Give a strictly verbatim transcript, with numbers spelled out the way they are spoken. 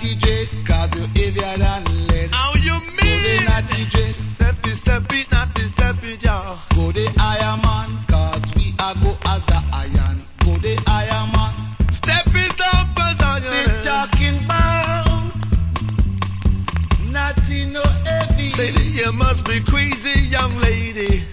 natty jet, cause you heavier than lead. How you Go the mean? natty jet, Step it, step it, not it, step it, y'all. go the iron man, cause we a go as the iron. Go the iron man. Step it up as I They talking about natty no heavy. Say that you must be crazy, young lady.